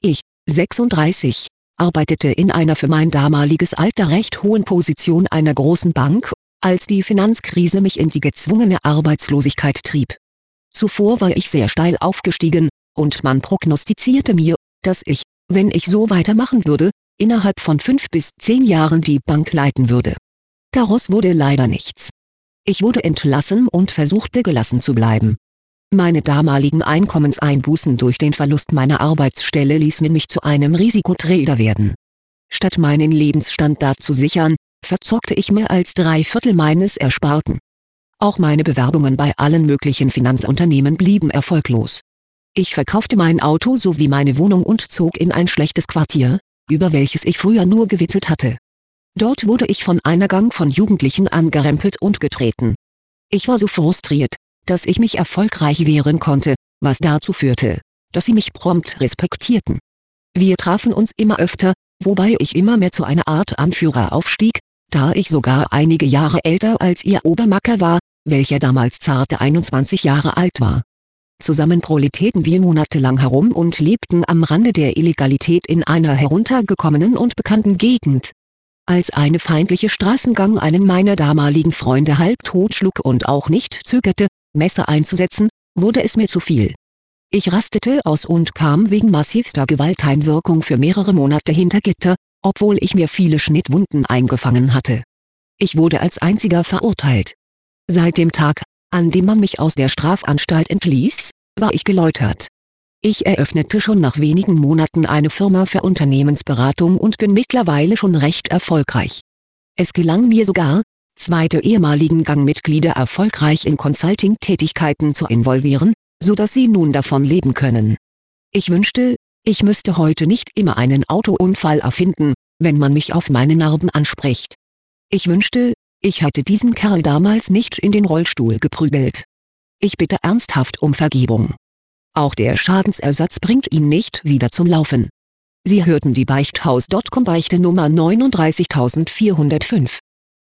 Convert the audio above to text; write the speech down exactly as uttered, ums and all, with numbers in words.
Ich, sechsunddreißig, arbeitete in einer für mein damaliges Alter recht hohen Position einer großen Bank, als die Finanzkrise mich in die gezwungene Arbeitslosigkeit trieb. Zuvor war ich sehr steil aufgestiegen, und man prognostizierte mir, dass ich, wenn ich so weitermachen würde, innerhalb von fünf bis zehn Jahren die Bank leiten würde. Daraus wurde leider nichts. Ich wurde entlassen und versuchte gelassen zu bleiben. Meine damaligen Einkommenseinbußen durch den Verlust meiner Arbeitsstelle ließen mich zu einem Risikotrader werden. Statt meinen Lebensstand da zu sichern, verzockte ich mehr als drei Viertel meines Ersparten. Auch meine Bewerbungen bei allen möglichen Finanzunternehmen blieben erfolglos. Ich verkaufte mein Auto sowie meine Wohnung und zog in ein schlechtes Quartier, über welches ich früher nur gewitzelt hatte. Dort wurde ich von einer Gang von Jugendlichen angerempelt und getreten. Ich war so frustriert, dass ich mich erfolgreich wehren konnte, was dazu führte, dass sie mich prompt respektierten. Wir trafen uns immer öfter, wobei ich immer mehr zu einer Art Anführer aufstieg, da ich sogar einige Jahre älter als ihr Obermacker war, welcher damals zarte einundzwanzig Jahre alt war. Zusammen proletierten wir monatelang herum und lebten am Rande der Illegalität in einer heruntergekommenen und bekannten Gegend. Als eine feindliche Straßengang einen meiner damaligen Freunde halbtot schlug und auch nicht zögerte, Messer einzusetzen, wurde es mir zu viel. Ich rastete aus und kam wegen massivster Gewalteinwirkung für mehrere Monate hinter Gitter, obwohl ich mir viele Schnittwunden eingefangen hatte. Ich wurde als einziger verurteilt. Seit dem Tag, an dem man mich aus der Strafanstalt entließ, war ich geläutert. Ich eröffnete schon nach wenigen Monaten eine Firma für Unternehmensberatung und bin mittlerweile schon recht erfolgreich. Es gelang mir sogar, zwei der ehemaligen Gangmitglieder erfolgreich in Consulting-Tätigkeiten zu involvieren, so dass sie nun davon leben können. Ich wünschte, ich müsste heute nicht immer einen Autounfall erfinden, wenn man mich auf meine Narben anspricht. Ich wünschte, ich hätte diesen Kerl damals nicht in den Rollstuhl geprügelt. Ich bitte ernsthaft um Vergebung. Auch der Schadensersatz bringt ihn nicht wieder zum Laufen. Sie hörten die Beichthaus Punkt com Beichte Nummer neununddreißigtausendvierhundertfünf.